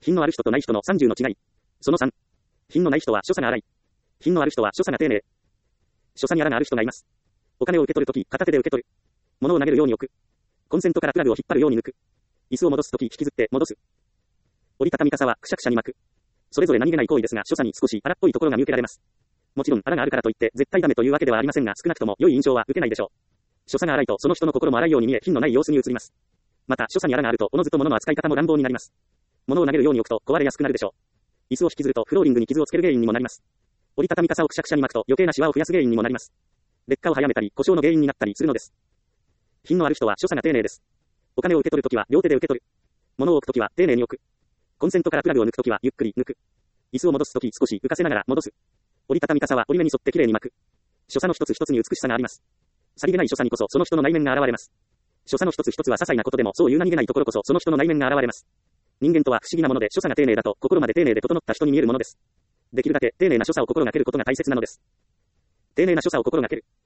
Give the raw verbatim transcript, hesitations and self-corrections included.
品のある人とない人のさんじゅうの違い。そのさん。品のない人は所作が荒い。品のある人は所作が丁寧。所作にあらがある人がいます。お金を受け取るとき、片手で受け取る。物を投げるように置く。コンセントからプラグを引っ張るように抜く。椅子を戻すとき引きずって戻す。折りたたみ傘はくしゃくしゃに巻く。それぞれ何気ない行為ですが、所作に少し荒っぽいところが見受けられます。もちろん、荒があるからといって、絶対ダメというわけではありませんが、少なくとも良い印象は受けないでしょう。所作が荒いと、その人の心も荒いように見え、品のない様子に映ります。また、所作に荒があると、おのずと物の扱い方も乱暴になります。物を投げるように置くと、壊れやすくなるでしょう。椅子を引きずると、フローリングに傷をつける原因にもなります。折りたたみ傘をくしゃくしゃに巻くと、余計なシワを増やす原因にもなります。劣化を早めたり、故障の原因になったりするのです。品のある人は所作が丁寧です。お金を受け取るときは両手で受け取る。物を置くときは丁寧に置く。コンセントからプラグを抜くときはゆっくり抜く。椅子を戻すとき少し浮かせながら戻す。折りたたみ傘は折り目に沿ってきれいに巻く。所作の一つ一つに美しさがあります。さりげない所作にこそその人の内面が現れます。所作の一つ一つは些細なことでもそういう何気ないところこそその人の内面が現れます。人間とは不思議なもので、所作が丁寧だと心まで丁寧で整った人に見えるものです。できるだけ丁寧な所作を心がけることが大切なのです。丁寧な所作を心がける。